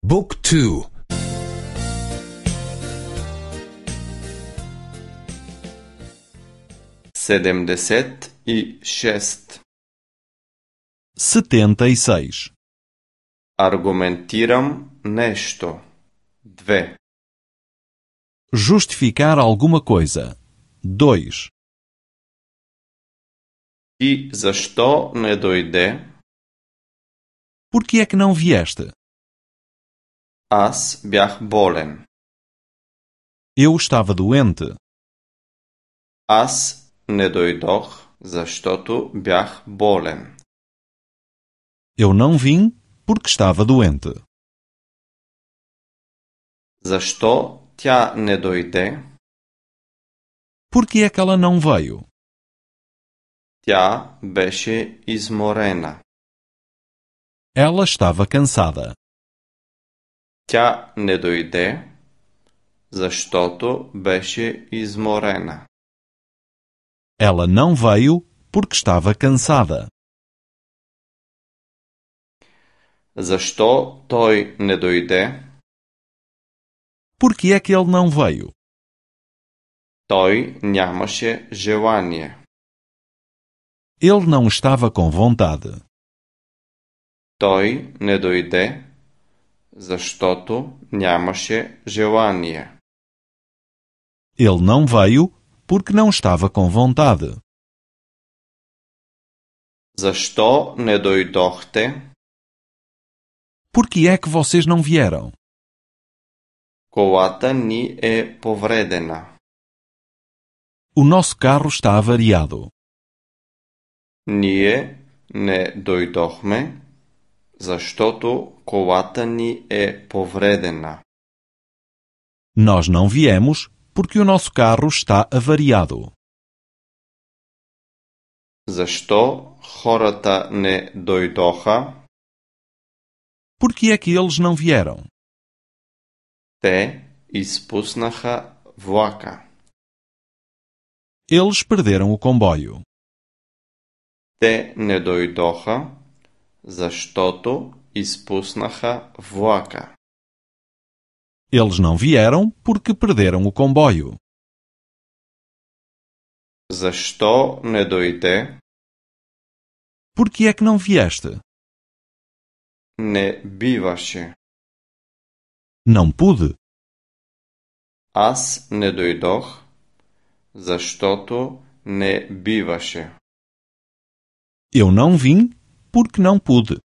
Book 2. 76. 76. Аргументирам нещо. 2. Justificar alguma coisa. 2. И защо не дойде? Por que é que não vieste? Аз бях болен. Eu estava doente. Аз не дойдох, защото бях болен. Eu não vim porque estava doente. Защо тя не дойде? Por que é que ela não veio? Тя беше изморена. Ela estava cansada. Тя не дойде, защото беше изморена. Ela não veio porque estava cansada. Защо той не дойде? Por que é que ele não veio? Той нямаше желание. Ele não estava com vontade. Той не дойде, защото нямаше желание. Ele não veio porque não estava com vontade. Защо не дойдохте? Por que é que vocês não vieram? Колата ни е повредена. O nosso carro está avariado. Ние не дойдохме, защото колата ни е повредена. Nós não viemos porque o nosso carro está avariado. Защо хората не дойдоха? Por que é que eles não vieram? Те изпуснаха влака. Eles perderam o comboio. Те не дойдоха, защото изпуснаха влака. Eles não vieram porque perderam o comboio. Защо не дойде? Por que é que não vieste? Не биваше. Não pude. Аз не дойдох, защото не биваше. Eu não vim porque não pude.